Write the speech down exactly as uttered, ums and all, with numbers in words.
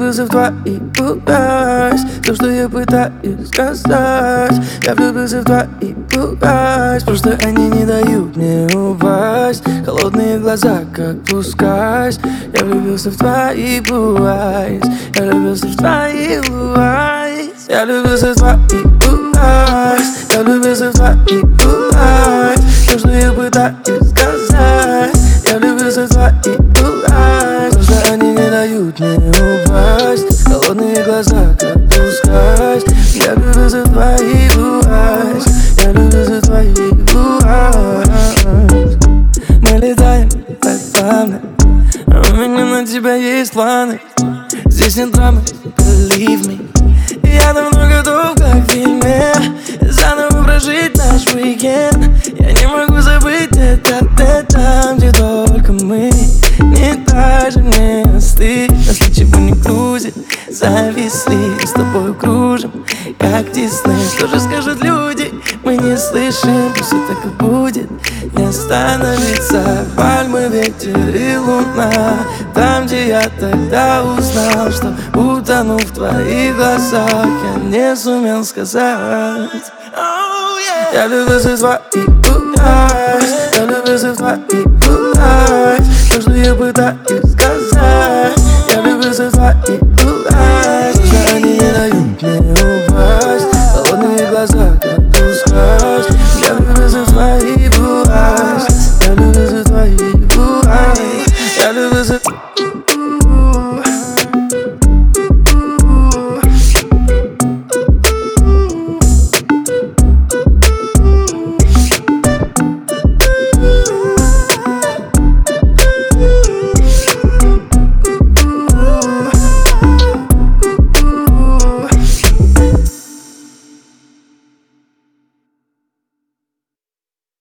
влюбился в твои пугайс. То, что я пытаюсь сказать. Я влюбился в твои пугайс. Просто они не дают мне упасть. Холодные глаза, как пускайс. Я влюбился в твои пугайс. Я влюбился в твои пугайс. Я влюбился в твои пугайс. Я влюбился в твои пугайс. То, что я пытаюсь сказать. Я влюбился в твои пугайс. Просто они не дают мне упасть. Холодные глаза, как пускайс. Я влюбился в твои пугайс. Я влюбился в твои пугайс. Мы летаем так плавно. У меня на тебя есть планы. Здесь нет драмы, believe me. Я давно готов, как в фильме, заново прожить наш уикенд. Я не могу забыть это, это там, где только мы. Не даже мне остыть, нас ничего не грузит. Зависли, с тобой кружим, как Дисней. Что же скажут люди, мы не слышим. Пусть все так и будет, не остановится. Пальмы, ветер и луна. Там, где я тогда узнал, что утону в твоих глазах, я не сумел сказать. Oh, yeah. Я влюбился в твои пугайс. Я влюбился в твои пугайс. То, что я пытаюсь сказать. Я влюбился в твои